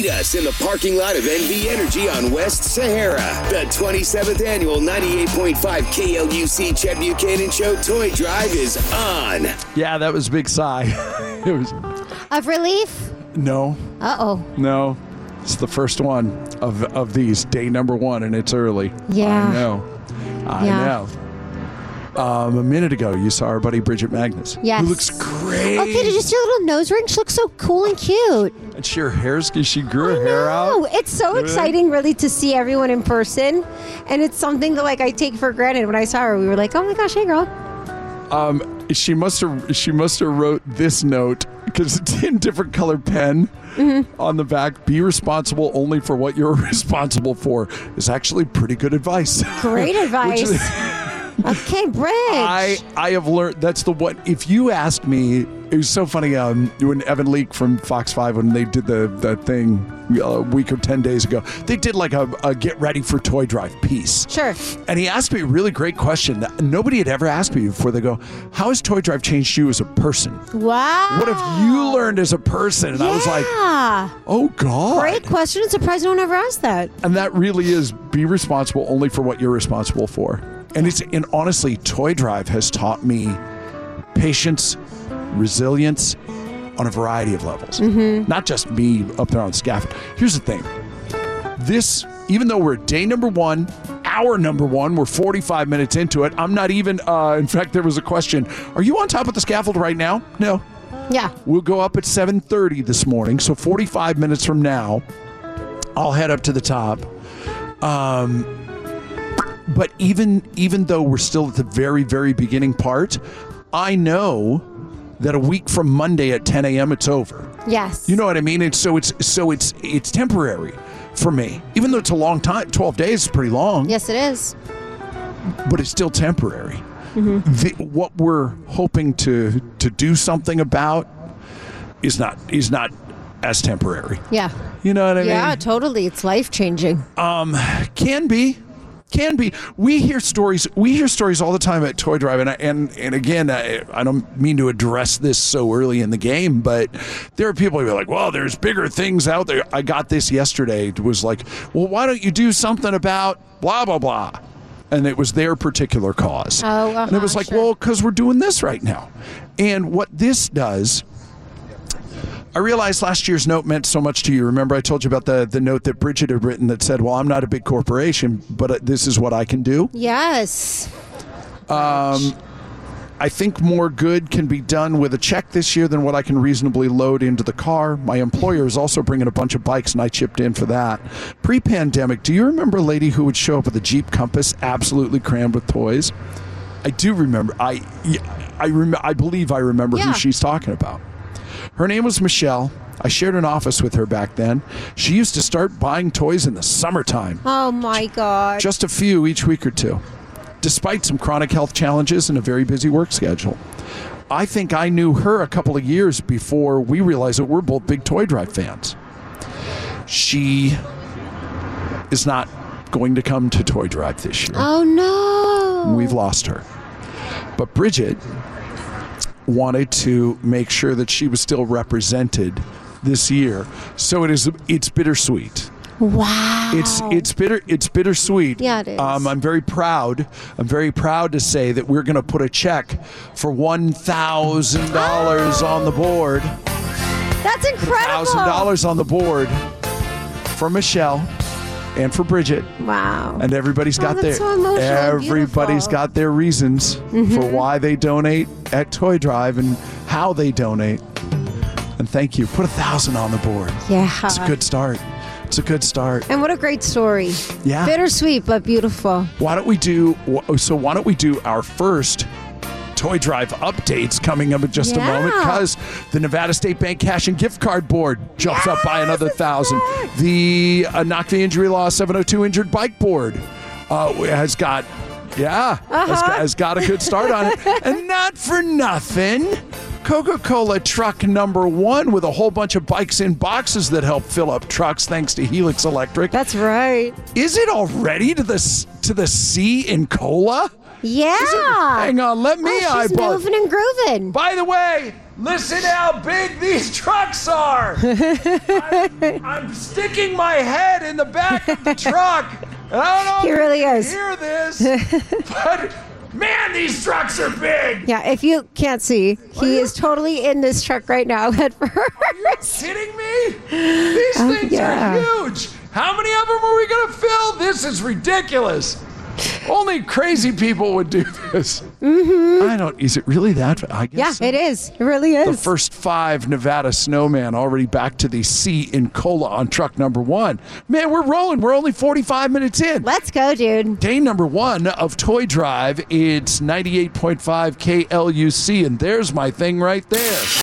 Meet us in the parking lot of NV Energy on West Sahara. The 27th annual 98.5 KLUC Chet Buchanan Show Toy Drive is on. Yeah, that was a big sigh. It was. Of relief? No. Uh-oh. No. It's the first one of these, day number 1, and it's early. Yeah. I know. A minute ago, you saw our buddy Bridget Magnus. Yes. Who looks great. Okay, did you see her little nose ring? She looks so cool and cute. And she grew her hair out. Oh, it's so exciting, really, to see everyone in person. And it's something that, I take for granted. When I saw her, we were like, oh my gosh, hey, girl. She must have wrote this note, because it's in different colored pen on the back. Be responsible only for what you're responsible for is actually pretty good advice. Great advice. Okay, Bridge. I have learned that's the one. If you ask me, it was so funny when Evan Leake from Fox 5, when they did the thing a week or 10 days ago, they did like a get ready for Toy Drive piece. Sure. And he asked me a really great question that nobody had ever asked me before. They go, how has Toy Drive changed you as a person? Wow. What have you learned as a person? And I was like, oh God. Great question. I'm surprised no one ever asked that. And that really is, be responsible only for what you're responsible for. And honestly, Toy Drive has taught me patience, resilience on a variety of levels. Not just me up there on scaffold. Here's the thing. Even though we're day number 1, hour number 1, we're 45 minutes into it. I'm not even, in fact, there was a question. Are you on top of the scaffold right now? No. Yeah. We'll go up at 7:30 this morning. So 45 minutes from now, I'll head up to the top. But even though we're still at the very, very beginning part, I know that a week from Monday at 10 a.m. it's over. Yes. You know what I mean? And so it's temporary for me. Even though it's a long time, 12 days is pretty long. Yes, it is. But it's still temporary. What we're hoping to do something about is not as temporary. Yeah. You know what I mean? Yeah, totally. It's life-changing. Can be. We hear stories all the time at Toy Drive, and again, I don't mean to address this so early in the game, but there are people who are like, well, there's bigger things out there. I got this yesterday. It was like, well, why don't you do something about blah, blah, blah? And it was their particular cause. And it was like, sure. well, because we're doing this right now. And what this does, I realized last year's note meant so much to you. Remember I told you about the note that Bridget had written that said, well, I'm not a big corporation, but this is what I can do. Yes. I think more good can be done with a check this year than what I can reasonably load into the car. My employer is also bringing a bunch of bikes, and I chipped in for that. Pre-pandemic, do you remember a lady who would show up with a Jeep Compass absolutely crammed with toys? I do remember. I believe I remember who she's talking about. Her name was Michelle. I shared an office with her back then. She used to start buying toys in the summertime. Oh, my God. Just a few each week or two, despite some chronic health challenges and a very busy work schedule. I think I knew her a couple of years before we realized that we're both big Toy Drive fans. She is not going to come to Toy Drive this year. Oh, no. We've lost her. But Bridget wanted to make sure that she was still represented this year. So it's bittersweet. Wow. It's bittersweet. Yeah, it is. I'm very proud to say that we're going to put a check for $1,000 on the board. That's incredible. $1,000 on the board for Michelle and for Bridget. Wow. And everybody's got that's so emotional. Beautiful. Got their reasons for why they donate at Toy Drive and how they donate. And thank you. Put $1,000 on the board. Yeah. It's a good start. And what a great story. Yeah. Bittersweet, but beautiful. Why don't we do our first Toy Drive updates coming up in just a moment, because the Nevada State Bank cash and gift card board jumps up by another $1,000. The Knock the Injury Law 702 injured bike board has got a good start on it. And not for nothing, Coca-Cola truck number 1 with a whole bunch of bikes in boxes that help fill up trucks thanks to Helix Electric. That's right. Is it already to the C in cola? Yeah. Hang on, let me eyeball. She's moving and grooving. By the way, Listen how big these trucks are. I'm sticking my head in the back of the truck. And I don't know He if really you can is. hear this, but man, these trucks are big. Yeah, if you can't see, he is totally in this truck right now, head first. Are you kidding me? These things yeah. are huge. How many of them are we going to fill? This is ridiculous. Only crazy people would do this. I don't. Is it really that? I guess. Yeah, so. it is. It really is. The first 5 Nevada snowmen already back to the sea in Cola on truck number 1. Man, we're rolling. We're only 45 minutes in. Let's go, dude. Day number 1 of Toy Drive. It's 98.5 KLUC, and there's my thing right there.